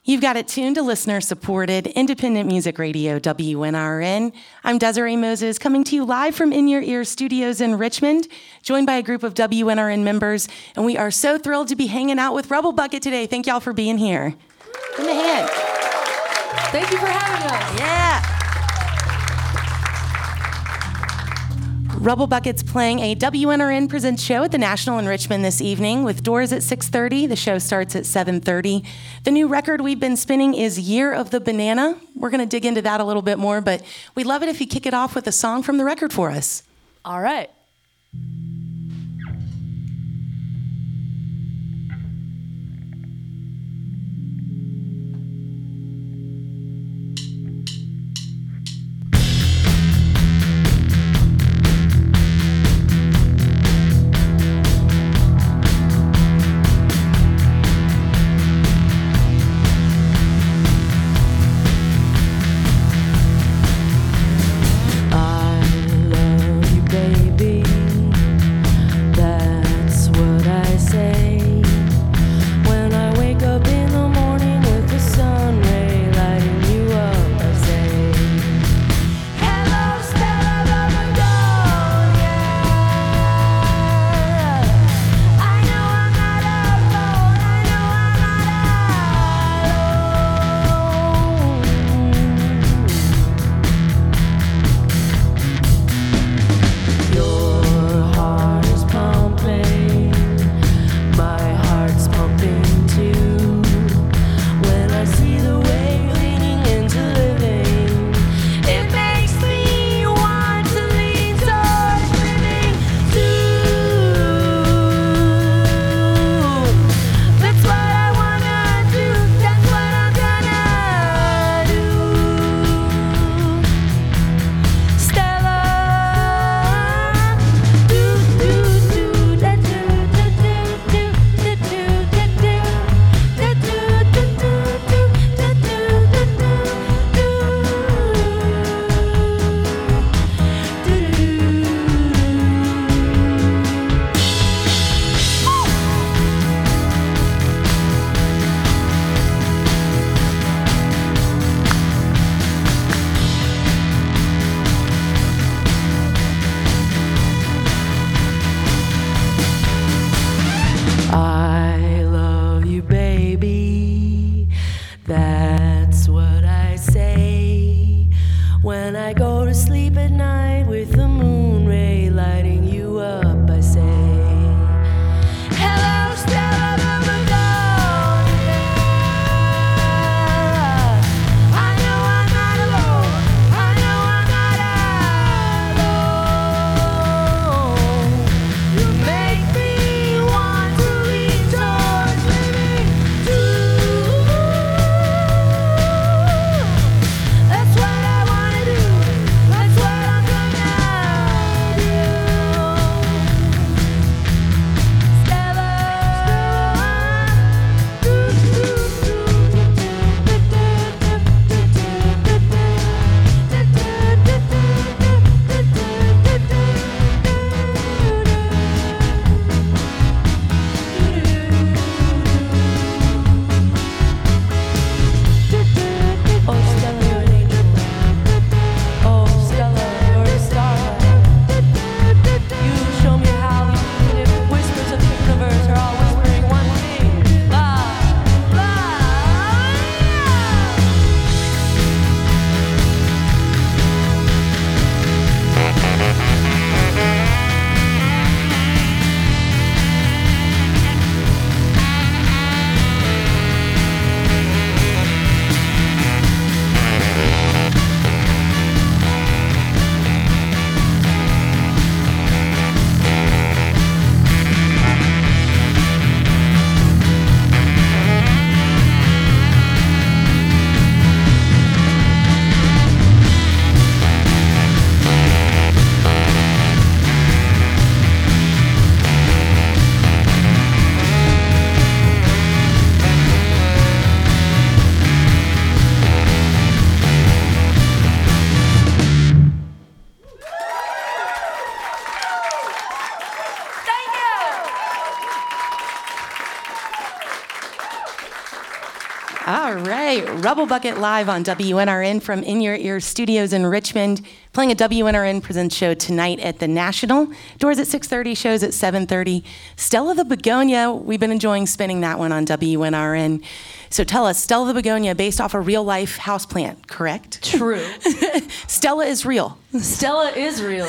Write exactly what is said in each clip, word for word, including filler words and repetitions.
You've got it tuned to listener-supported independent music radio, W N R N. I'm Desiree Moses, coming to you live from In Your Ear Studios in Richmond, joined by a group of W N R N members, and we are so thrilled to be hanging out with Rebel Bucket today. Thank y'all for being here. Give me a hand. Thank you for having us. Yeah. Rebel Bucket's playing a W N R N Presents show at the National in Richmond this evening with doors at six thirty. The show starts at seven thirty. The new record we've been spinning is Year of the Banana. We're going to dig into that a little bit more, but we'd love it if you kick it off with a song from the record for us. All right. All right, Rubble Bucket live on W N R N from In Your Ear Studios in Richmond, playing a W N R N Presents show tonight at the National. Doors at six thirty, shows at seven thirty. Stella the Begonia, we've been enjoying spinning that one on W N R N. So tell us, Stella the Begonia, based off a real-life houseplant, correct? True. Stella is real. Stella is real.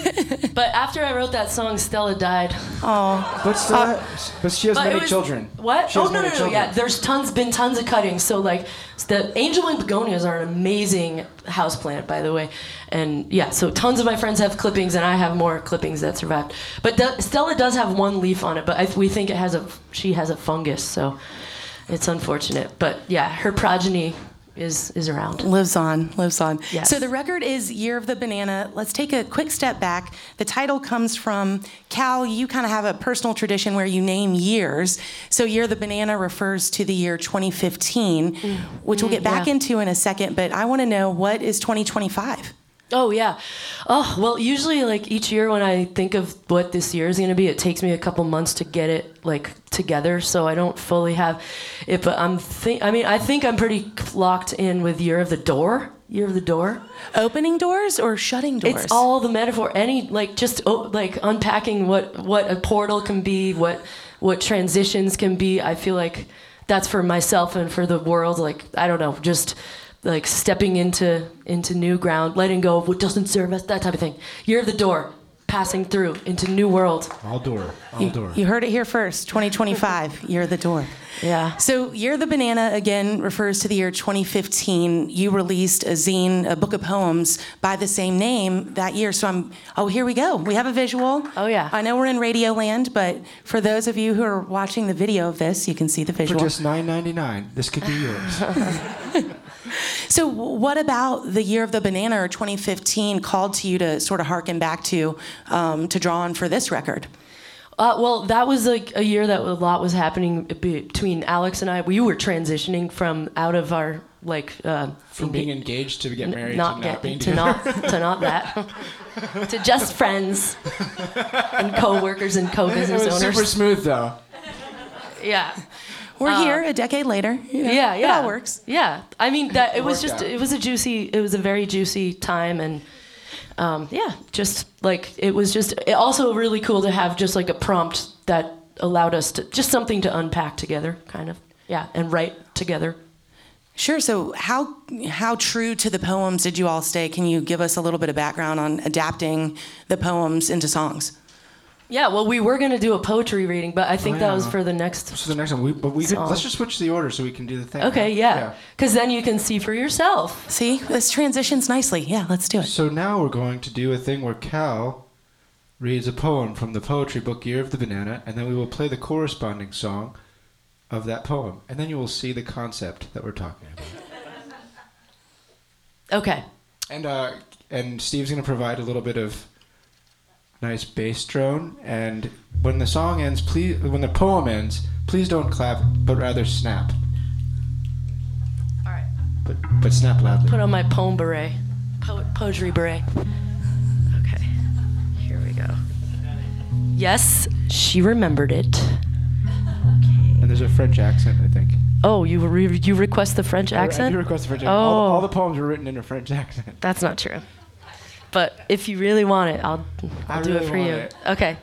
But after I wrote that song, Stella died. Oh, But Stella, uh, but she has But many it was- children. What? She Oh has no, no, many no, children. yeah. There's tons, been tons of cuttings. So like, the angel wing begonias are an amazing houseplant, by the way. And yeah, so tons of my friends have clippings, and I have more clippings that survived. But the, Stella does have one leaf on it, but I, we think it has a, she has a fungus, so it's unfortunate. But yeah, her progeny is is around. lives on, lives on. Yes. So the record is Year of the Banana. Let's take a quick step back. The title comes from, Cal, you kind of have a personal tradition where you name years. So Year of the Banana refers to the year twenty fifteen, mm. which we'll get back yeah. into in a second, but I want to know, what is twenty twenty-five? Oh, yeah. Oh, well, usually, like, each year when I think of what this year is going to be, it takes me a couple months to get it, like, together, so I don't fully have it, but I'm think I mean, I think I'm pretty locked in with Year of the Door. Year of the Door. Opening doors or shutting doors? It's all the metaphor. Any, like, just, oh, like, unpacking what, what a portal can be, what, what transitions can be. I feel like that's for myself and for the world, like, I don't know, just... like stepping into into new ground, letting go of what doesn't serve us, that type of thing. Year of the Door, passing through into new world. All door, all you, door. You heard it here first, twenty twenty-five, Year of the Door. Yeah. So Year of the Banana, again, refers to the year twenty fifteen. You released a zine, a book of poems by the same name that year. So I'm, oh, here we go. We have a visual. Oh, yeah. I know we're in Radio Land, but for those of you who are watching the video of this, you can see the For visual. just nine ninety-nine, this could be yours. So what about the Year of the Banana, or twenty fifteen, called to you to sort of harken back to, um, to draw on for this record? Uh, well, that was like a year that a lot was happening between Alex and I. We were transitioning from out of our like uh, From being engaged to get married not to not get, being to together. not to not that to just friends and co-workers and It co-business was owners. super smooth though. Yeah. We're Uh, here a decade later. You know, Yeah, yeah. It all works. Yeah, I mean that it, It was worked just out. it was a juicy, it was a very juicy time, and um, yeah, just like it was just it also really cool to have just like a prompt that allowed us to just something to unpack together, kind of, yeah, and write together. Sure. So how how true to the poems did you all stay? Can you give us a little bit of background on adapting the poems into songs? Yeah, well, we were gonna do a poetry reading, but I think Oh, that yeah. was for the next. So the next one, we, but we could, Song. let's just switch the order so we can do the thing. Okay, right? yeah, because then you can see for yourself. See, this transitions nicely. Yeah, let's do it. So now we're going to do a thing where Cal reads a poem from the poetry book Year of the Banana, and then we will play the corresponding song of that poem, and then you will see the concept that we're talking about. Okay. And uh, and Steve's going to provide a little bit of nice bass drone, and when the song ends, please, when the poem ends, please don't clap, but rather snap. All right. But but snap loudly. Put on my poem beret, po- poetry beret. Okay, here we go. Yes, she remembered it. And there's a French accent, I think. Oh, you re- you request the French I- I accent? do request a French accent. Oh, All, all the poems were written in a French accent. that's not true. But if you really want it, I'll I'll I do really it for want you. it. Okay.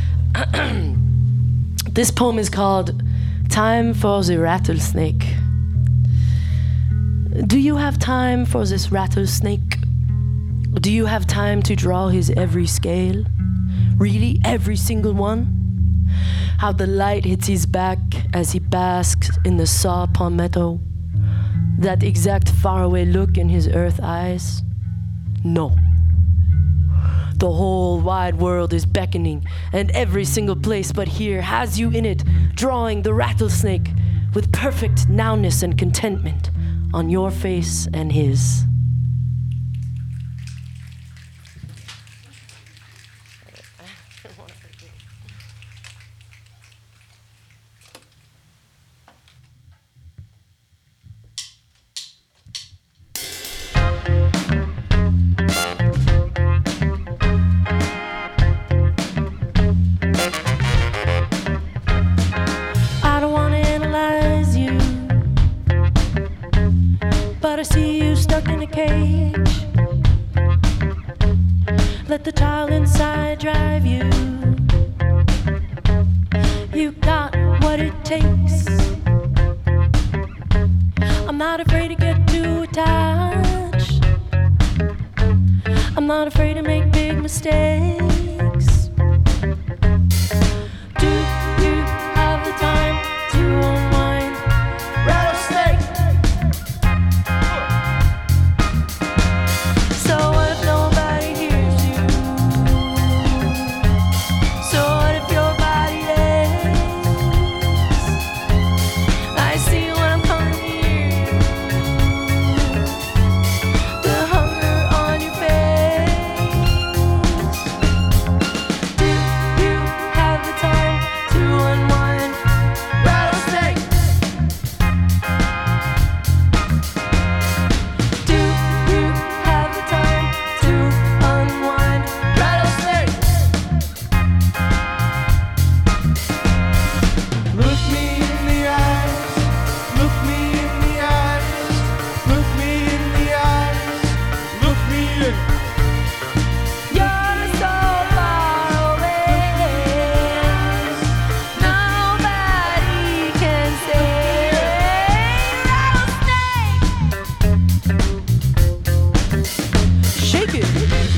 This poem is called "Time for the Rattlesnake." Do you have time for this rattlesnake? Do you have time to draw his every scale? Really, every single one? How the light hits his back as he basks in the saw palmetto. That exact faraway look in his earth eyes? No. The whole wide world is beckoning, and every single place but here has you in it, drawing the rattlesnake with perfect nowness and contentment on your face and his. I don't want to analyze you. but I see you stuck in a cage. Let the child inside drive you. You got what it takes. I'm not afraid to get too attached. I'm not afraid to make big mistakes. Do you have the time to unwind? Rattlesnake! So what if nobody hears you? So what if your body aches? I see when I'm coming near you, the hunger on your face. Do you have the time to unwind? Rattlesnake! Do you have the time to unwind? Rattlesnake! Look me in the eyes, look me in the eyes, look me in the eyes, look me in. You're so far away. Nobody can say rattlesnake. Shake it.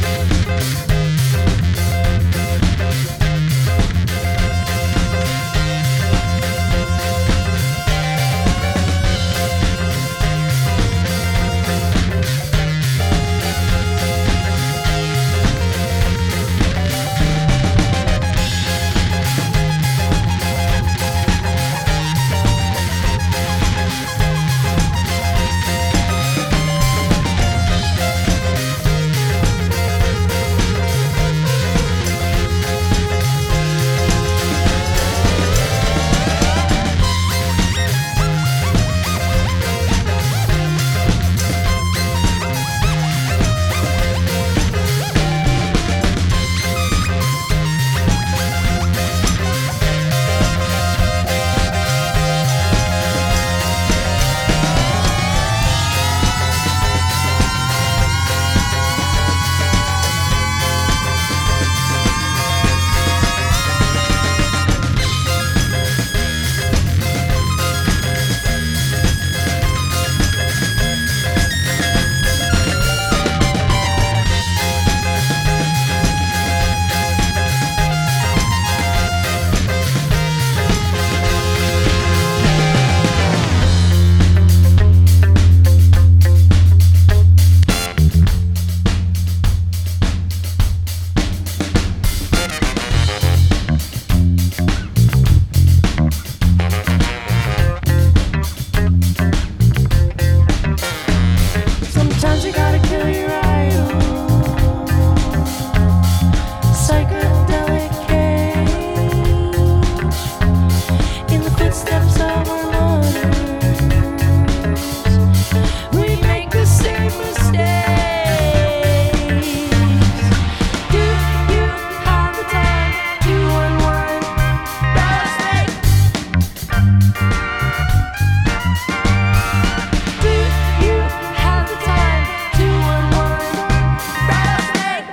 Sometimes you gotta kill your idol. Psychedelic cage in the footsteps of our mothers. We make the same mistakes. Do you have the time to unwind? Rattlesnake! Do you have the time to unwind? Rattlesnake!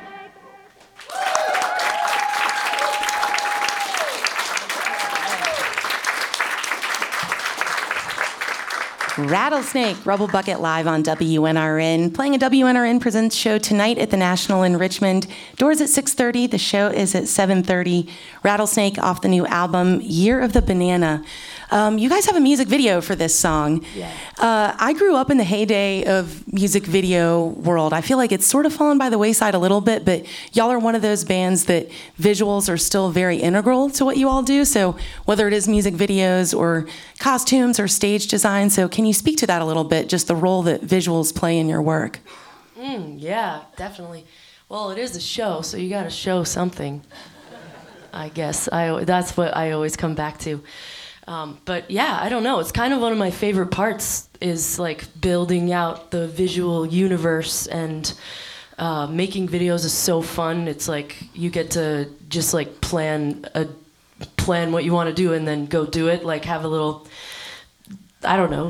Rattlesnake, Rubble Bucket live on W N R N. Playing a W N R N Presents show tonight at the National in Richmond. Doors at six thirty. The show is at seven thirty. Rattlesnake off the new album, Year of the Banana. Um, you guys have a music video for this song. Yeah. Uh, I grew up in the heyday of music video world. I feel like it's sort of fallen by the wayside a little bit, but y'all are one of those bands that visuals are still very integral to what you all do. So whether it is music videos or costumes or stage design, so can you speak to that a little bit, just the role that visuals play in your work? Mm, yeah, definitely. Well, it is a show, so you got to show something. I guess I that's what I always come back to. Um, but yeah, I don't know. It's kind of one of my favorite parts is like building out the visual universe, and uh, making videos is so fun. It's like you get to just like plan a plan what you want to do and then go do it. Like have a little, I don't know,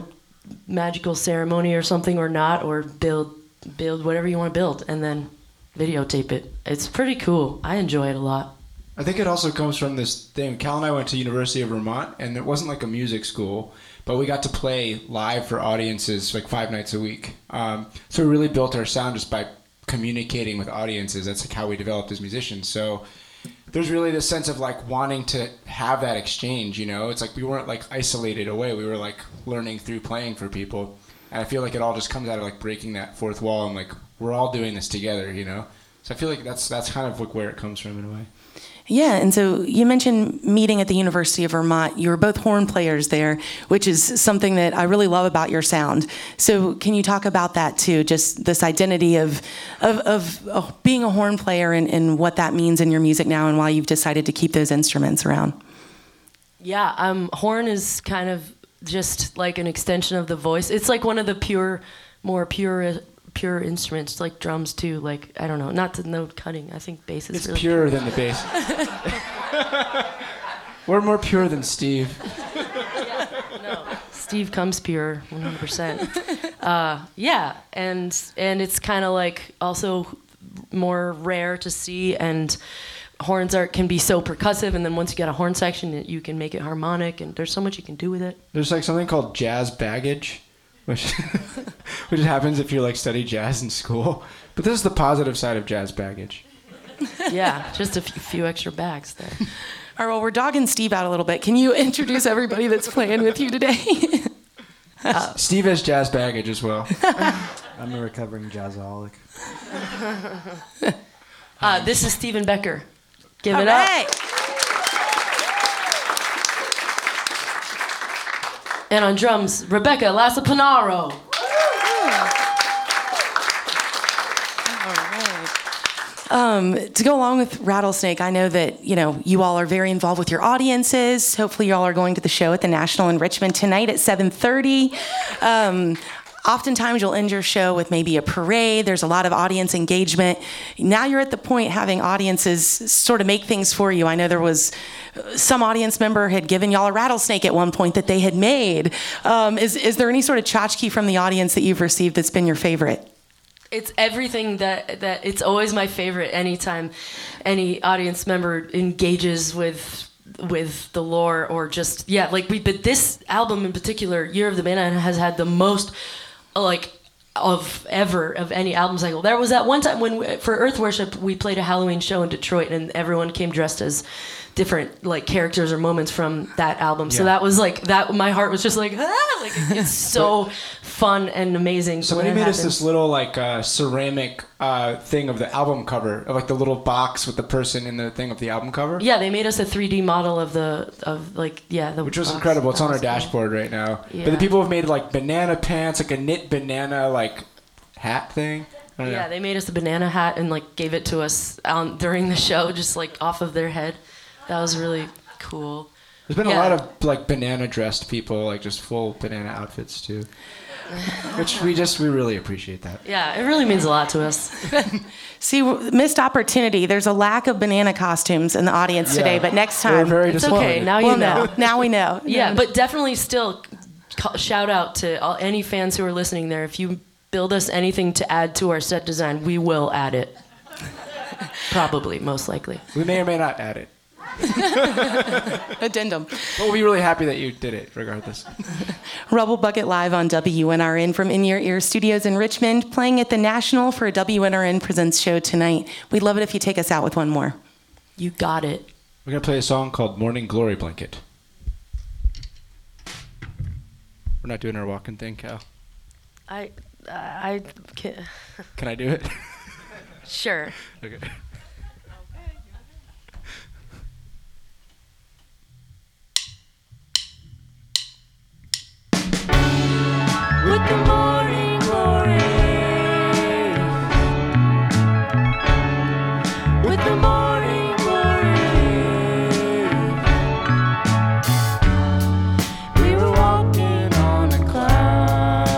magical ceremony or something or not, or build build whatever you want to build and then videotape it. It's pretty cool. I enjoy it a lot. I think it also comes from this thing. Cal and I went to University of Vermont, and it wasn't like a music school, but we got to play live for audiences like five nights a week. Um, so we really built our sound just by communicating with audiences. That's like how we developed as musicians. So there's really this sense of like wanting to have that exchange, you know? It's like we weren't like isolated away. We were like learning through playing for people. And I feel like it all just comes out of like breaking that fourth wall and like we're all doing this together, you know? So I feel like that's that's kind of like where it comes from in a way. Yeah, and so you mentioned meeting at the University of Vermont. You were both horn players there, which is something that I really love about your sound. So can you talk about that too, just this identity of of, of, of being a horn player and, and what that means in your music now and why you've decided to keep those instruments around? Yeah, um, horn is kind of just like an extension of the voice. It's like one of the pure, more pure pure instruments, like drums too. Like, I don't know, not the note cutting. I think bass is it's really purer pure. than the bass. We're more pure than Steve. Yeah, no, Steve comes pure, one hundred percent. Uh, yeah, and and it's kind of like also more rare to see, and horns are can be so percussive, and then once you get a horn section, you can make it harmonic, and there's so much you can do with it. There's like something called jazz baggage, which which happens if you like study jazz in school. But this is the positive side of jazz baggage. Yeah, just a few, few extra bags there. All right, well, we're dogging Steve out a little bit. Can you introduce everybody that's playing with you today? uh, Steve has jazz baggage as well. I'm a recovering jazzaholic. Uh, this is Stephen Becker. Give All it right. up. And on drums, Rebecca Lasapanaro. Um, to go along with Rattlesnake, I know that, you know, you all are very involved with your audiences. Hopefully you all are going to the show at the National in Richmond tonight at seven thirty. Um, oftentimes you'll end your show with maybe a parade. There's a lot of audience engagement. Now you're at the point having audiences sort of make things for you. I know there was some audience member had given y'all a rattlesnake at one point that they had made. Um, is, is there any sort of tchotchke from the audience that you've received that's been your favorite? It's everything that, that it's always my favorite anytime any audience member engages with with the lore or just, yeah, like we, but this album in particular, Year of the Banana, has had the most, like, of ever of any album cycle. There was that one time when, we, for Earth Worship, we played a Halloween show in Detroit and everyone came dressed as different like characters or moments from that album. So Yeah. that was like that. My heart was just like, ah! Like it's so fun and amazing. So when they it made us happens. this little like uh, ceramic uh, thing of the album cover, of like the little box with the person in the thing of the album cover. Yeah, they made us a three D model of the of like yeah the Which was box. incredible. It's That on our was cool. dashboard right now. Yeah. But the people have made like banana pants, like a knit banana like hat thing. I don't Yeah, know. they made us a banana hat and like gave it to us um, during the show, just like off of their head. That was really cool. There's been Yeah. a lot of like banana dressed people, like just full banana outfits too. Which we just we really appreciate that. Yeah, it really means a lot to us. See, w- missed opportunity. There's a lack of banana costumes in the audience today, Yeah. but next We're time. very It's disappointed. okay. Now you well, know. no. Now we know. Yeah, but definitely still ca- shout out to all, any fans who are listening there. If you build us anything to add to our set design, we will add it. Probably, most likely. We may or may not add it. Addendum. But we'll be really happy that you did it, regardless. Rubble Bucket live on W N R N from In Your Ear Studios in Richmond, playing at the National for a W N R N Presents show tonight. We'd love it if you take us out with one more. You got it. We're gonna play a song called "Morning Glory Blanket." We're not doing our walking thing, Cal. I, I, can, Can I do it? sure. Okay. With the morning glory, with the morning glory, we were walking on a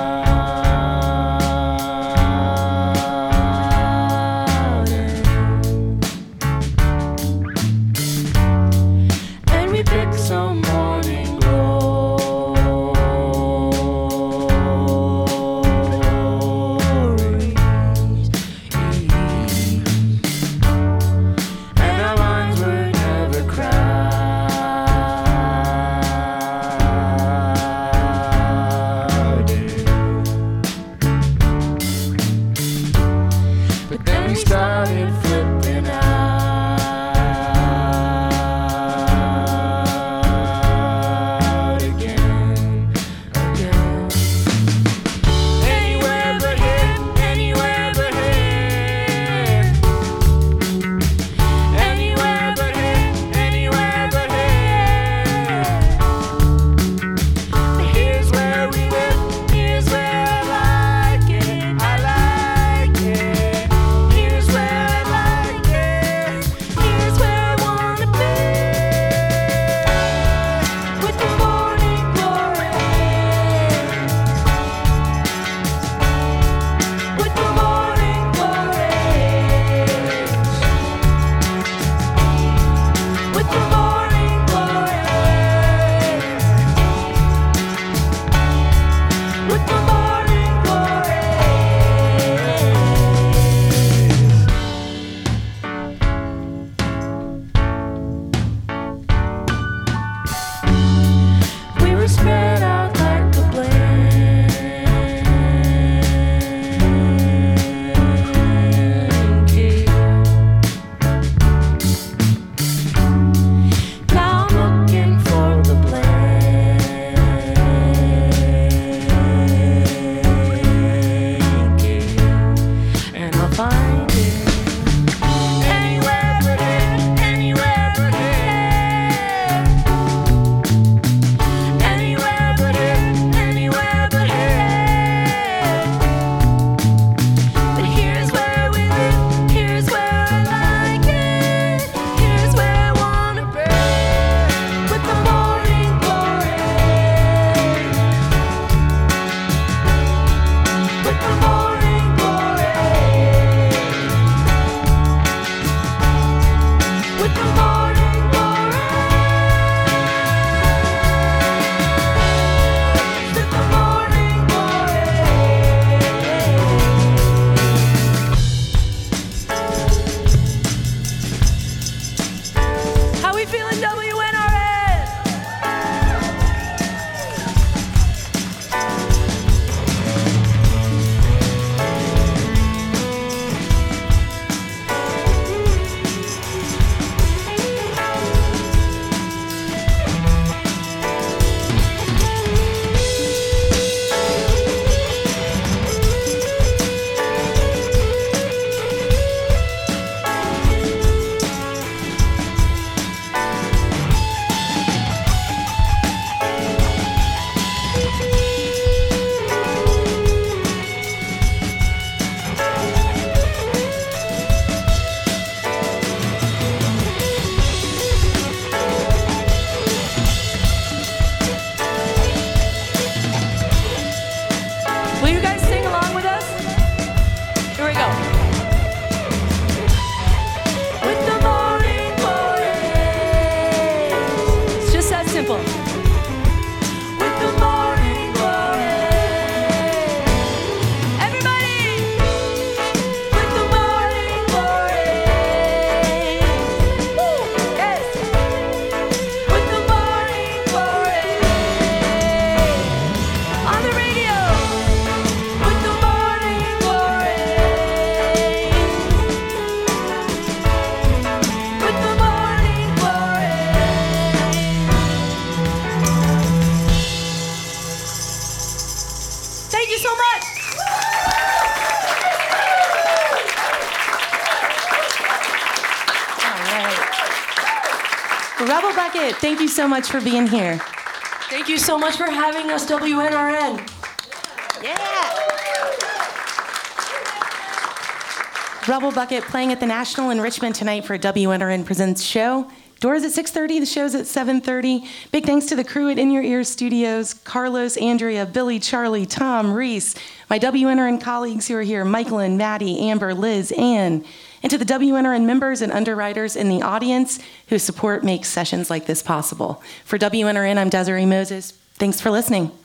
cloud. Thank you so much. Rebel Bucket, thank you so much for being here. Thank you so much for having us, W N R N. Yeah. Rebel Bucket playing at the National in Richmond tonight for a W N R N Presents show. Doors at six thirty, the show's at seven thirty. Big thanks to the crew at In Your Ear Studios, Carlos, Andrea, Billy, Charlie, Tom, Reese, my W N R N colleagues who are here, Michael and Maddie, Amber, Liz, Ann, and to the W N R N members and underwriters in the audience whose support makes sessions like this possible. For W N R N, I'm Desiree Moses. Thanks for listening.